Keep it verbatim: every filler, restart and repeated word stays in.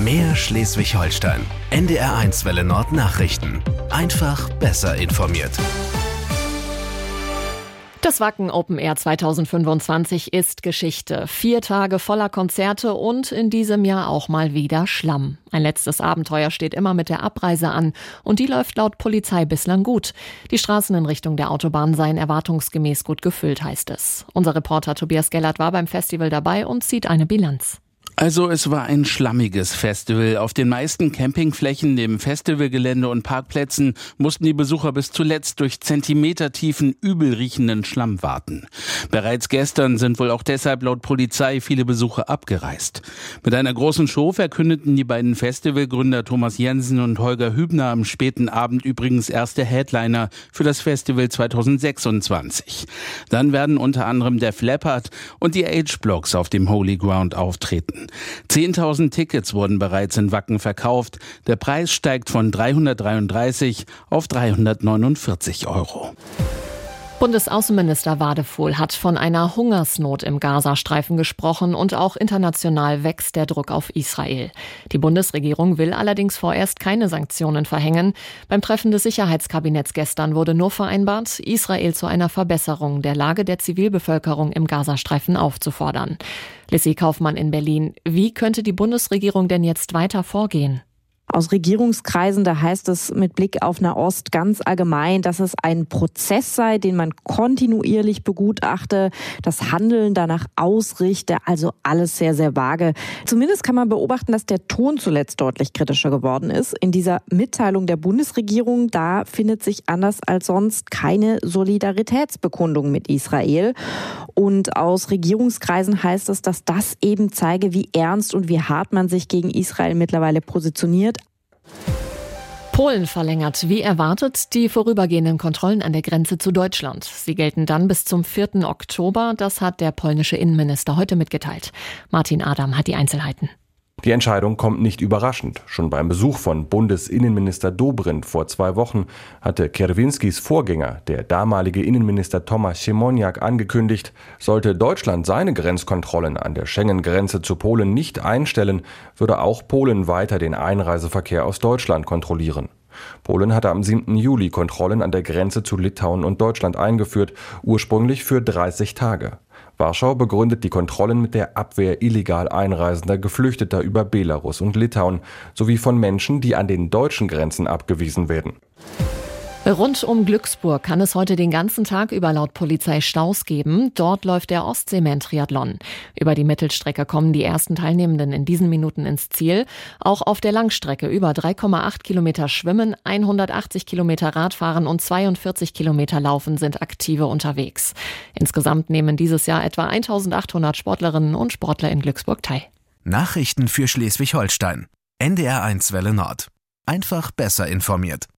Mehr Schleswig-Holstein. N D R eins Welle Nord Nachrichten. Einfach besser informiert. Das Wacken Open Air zweitausendfünfundzwanzig ist Geschichte. Vier Tage voller Konzerte und in diesem Jahr auch mal wieder Schlamm. Ein letztes Abenteuer steht immer mit der Abreise an und die läuft laut Polizei bislang gut. Die Straßen in Richtung der Autobahn seien erwartungsgemäß gut gefüllt, heißt es. Unser Reporter Tobias Gellert war beim Festival dabei und zieht eine Bilanz. Also es war ein schlammiges Festival. Auf den meisten Campingflächen, dem Festivalgelände und Parkplätzen mussten die Besucher bis zuletzt durch zentimetertiefen, übel riechenden Schlamm warten. Bereits gestern sind wohl auch deshalb laut Polizei viele Besucher abgereist. Mit einer großen Show verkündeten die beiden Festivalgründer Thomas Jensen und Holger Hübner am späten Abend übrigens erste Headliner für das Festival zweitausendsechsundzwanzig. Dann werden unter anderem der Leppard und die H-Blocks auf dem Holy Ground auftreten. zehntausend Tickets wurden bereits in Wacken verkauft. Der Preis steigt von dreihundertdreiunddreißig auf dreihundertneunundvierzig Euro. Bundesaußenminister Wadefuhl hat von einer Hungersnot im Gazastreifen gesprochen und auch international wächst der Druck auf Israel. Die Bundesregierung will allerdings vorerst keine Sanktionen verhängen. Beim Treffen des Sicherheitskabinetts gestern wurde nur vereinbart, Israel zu einer Verbesserung der Lage der Zivilbevölkerung im Gazastreifen aufzufordern. Lissy Kaufmann in Berlin. Wie könnte die Bundesregierung denn jetzt weiter vorgehen? Aus Regierungskreisen, da heißt es mit Blick auf Nahost ganz allgemein, dass es ein Prozess sei, den man kontinuierlich begutachte, das Handeln danach ausrichte, also alles sehr, sehr vage. Zumindest kann man beobachten, dass der Ton zuletzt deutlich kritischer geworden ist. In dieser Mitteilung der Bundesregierung, da findet sich anders als sonst keine Solidaritätsbekundung mit Israel. Und aus Regierungskreisen heißt es, dass das eben zeige, wie ernst und wie hart man sich gegen Israel mittlerweile positioniert. Polen verlängert, wie erwartet, die vorübergehenden Kontrollen an der Grenze zu Deutschland. Sie gelten dann bis zum vierten Oktober. Das hat der polnische Innenminister heute mitgeteilt. Martin Adam hat die Einzelheiten. Die Entscheidung kommt nicht überraschend. Schon beim Besuch von Bundesinnenminister Dobrindt vor zwei Wochen hatte Kierwińskis Vorgänger, der damalige Innenminister Tomasz Siemoniak, angekündigt, sollte Deutschland seine Grenzkontrollen an der Schengen-Grenze zu Polen nicht einstellen, würde auch Polen weiter den Einreiseverkehr aus Deutschland kontrollieren. Polen hatte am siebten Juli Kontrollen an der Grenze zu Litauen und Deutschland eingeführt, ursprünglich für dreißig Tage. Warschau begründet die Kontrollen mit der Abwehr illegal einreisender Geflüchteter über Belarus und Litauen sowie von Menschen, die an den deutschen Grenzen abgewiesen werden. Rund um Glücksburg kann es heute den ganzen Tag über laut Polizei Staus geben. Dort läuft der Ostseeman-Triathlon. Über die Mittelstrecke kommen die ersten Teilnehmenden in diesen Minuten ins Ziel. Auch auf der Langstrecke über drei Komma acht Kilometer Schwimmen, hundertachtzig Kilometer Radfahren und zweiundvierzig Kilometer Laufen sind Aktive unterwegs. Insgesamt nehmen dieses Jahr etwa eintausendachthundert Sportlerinnen und Sportler in Glücksburg teil. Nachrichten für Schleswig-Holstein. N D R eins Welle Nord. Einfach besser informiert.